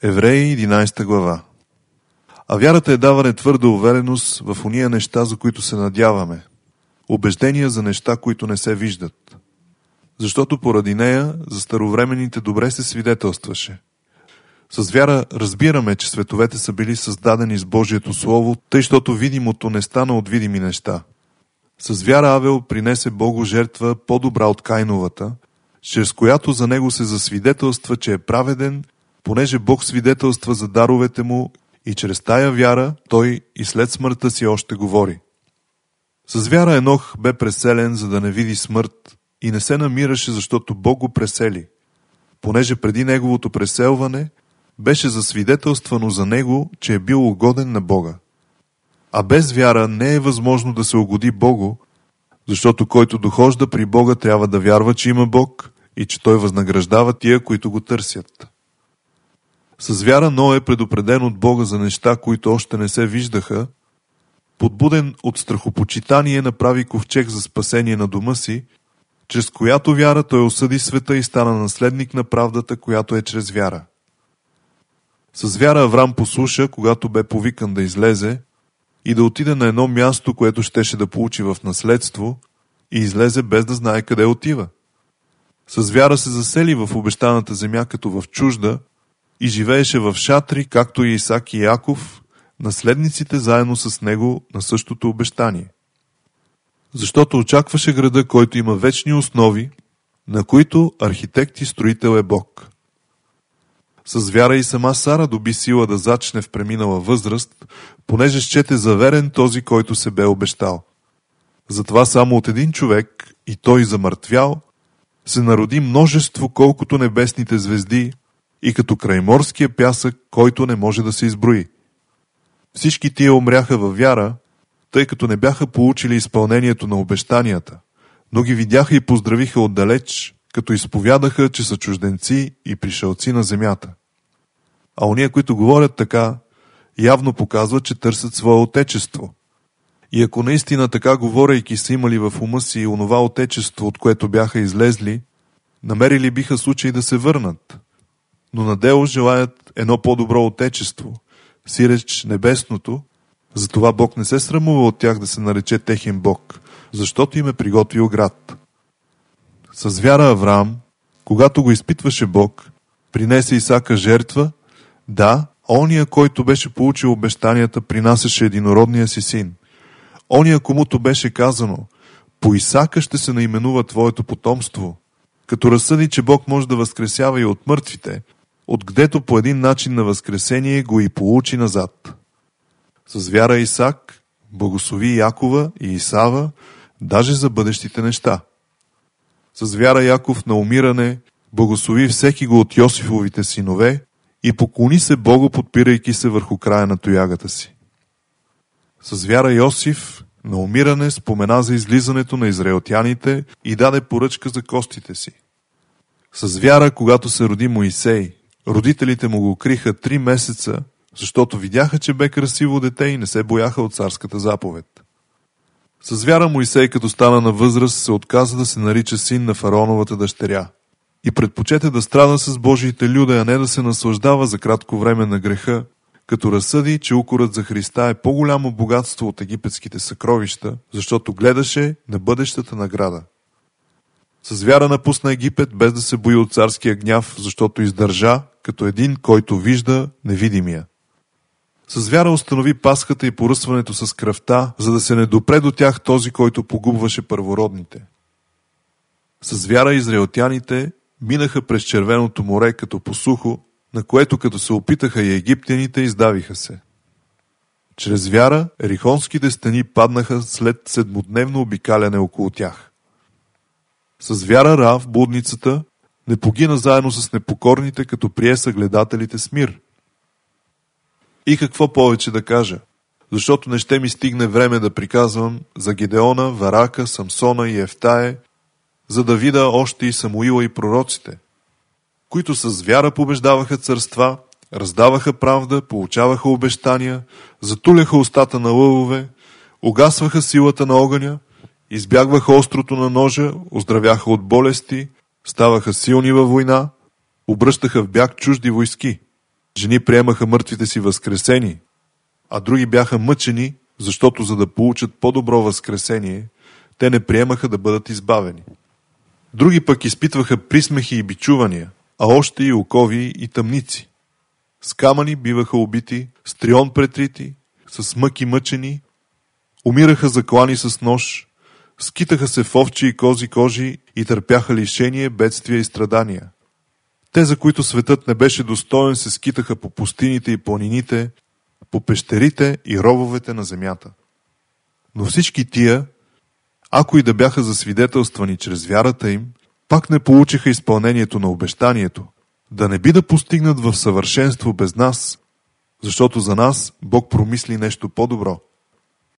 Евреи 11 глава. А вярата е даване твърда увереност в ония неща, за които се надяваме, убеждения за неща, които не се виждат. Защото поради нея за старовременните добре се свидетелстваше. С вяра разбираме, че световете са били създадени с Божието Слово, тъй, щото видимото не стана от видими неща. С вяра Авел принесе Богу жертва по-добра от Кайновата, чрез която за него се засвидетелства, че е праведен, понеже Бог свидетелства за даровете му и чрез тая вяра той и след смъртта си още говори. С вяра Енох бе преселен, за да не види смърт, и не се намираше, защото Бог го пресели, понеже преди неговото преселване беше засвидетелствано за него, че е бил угоден на Бога. А без вяра не е възможно да се угоди Богу, защото който дохожда при Бога трябва да вярва, че има Бог и че Той възнаграждава тия, които го търсят. С вяра Ной е предупреден от Бога за неща, които още не се виждаха, подбуден от страхопочитание направи ковчег за спасение на дома си, чрез която вяра той осъди света и стана наследник на правдата, която е чрез вяра. С вяра Аврам послуша, когато бе повикан да излезе и да отиде на едно място, което щеше да получи в наследство, и излезе без да знае къде отива. С вяра се засели в обещаната земя като в чужда и живееше в шатри, както и Исак и Яков, наследниците заедно с него на същото обещание. Защото очакваше града, който има вечни основи, на които архитект и строител е Бог. С вяра и сама Сара доби сила да зачне в преминала възраст, понеже счете за верен този, който се бе обещал. Затова само от един човек, и той замъртвял, се народи множество, колкото небесните звезди, и като крайморския пясък, който не може да се изброи. Всички тия умряха във вяра, тъй като не бяха получили изпълнението на обещанията, но ги видяха и поздравиха отдалеч, като изповядаха, че са чужденци и пришълци на земята. А ония, които говорят така, явно показват, че търсят свое отечество. И ако наистина така говорейки са имали в ума си онова отечество, от което бяха излезли, намерили биха случай да се върнат. Но на дело желаят едно по-добро отечество, сиреч небесното, затова Бог не се срамува от тях да се нарече техен Бог, защото им е приготвил град. С вяра Авраам, когато го изпитваше Бог, принесе Исака жертва, да, ония, който беше получил обещанията, принасяше единородния си син. Ония, комуто беше казано, по Исака ще се наименува твоето потомство, като разсъди, че Бог може да възкресява и от мъртвите, отгдето по един начин на възкресение го и получи назад. С вяра Исак благослови Якова и Исава, даже за бъдещите неща. С вяра Яков на умиране благослови всеки го от Йосифовите синове и поклони се Богу, подпирайки се върху края на тоягата си. С вяра Йосиф на умиране спомена за излизането на израелтяните и даде поръчка за костите си. С вяра, когато се роди Моисей, родителите му го криха 3 месеца, защото видяха, че бе красиво дете и не се бояха от царската заповед. С вяра Моисей, като стана на възраст, се отказа да се нарича син на фараоновата дъщеря и предпочете да страда с Божиите люде, а не да се наслаждава за кратко време на греха, като разсъди, че укорът за Христа е по-голямо богатство от египетските съкровища, защото гледаше на бъдещата награда. С вяра напусна Египет, без да се бои от царския гняв, защото издържа, като един, който вижда невидимия. С вяра установи пасхата и поръсването с кръвта, за да се не допре до тях този, който погубваше първородните. С вяра израелтяните минаха през Червеното море като по сухо, на което като се опитаха и египтяните, издавиха се. Чрез вяра ерихонските стени паднаха след 7-дневно обикаляне около тях. С вяра Раав, блудницата, не погина заедно с непокорните, като прие съгледателите с мир. И какво повече да кажа, защото не ще ми стигне време да приказвам за Гедеона, Варака, Самсона и Ефтае, за Давида още и Самуила и пророците, които с вяра побеждаваха царства, раздаваха правда, получаваха обещания, затуляха устата на лъвове, угасваха силата на огъня, избягваха острото на ножа, оздравяха от болести, ставаха силни във война, обръщаха в бяг чужди войски. Жени приемаха мъртвите си възкресени, а други бяха мъчени, защото за да получат по-добро възкресение, те не приемаха да бъдат избавени. Други пък изпитваха присмехи и бичувания, а още и окови и тъмници. С камъни биваха убити, с трион претрити, с мъки мъчени, умираха заклани с нож, скитаха се в овчи и кози кожи и търпяха лишение, бедствия и страдания. Те, за които светът не беше достоен, се скитаха по пустините и планините, по пещерите и рововете на земята. Но всички тия, ако и да бяха засвидетелствани чрез вярата им, пак не получиха изпълнението на обещанието, да не би да постигнат в съвършенство без нас, защото за нас Бог промисли нещо по-добро.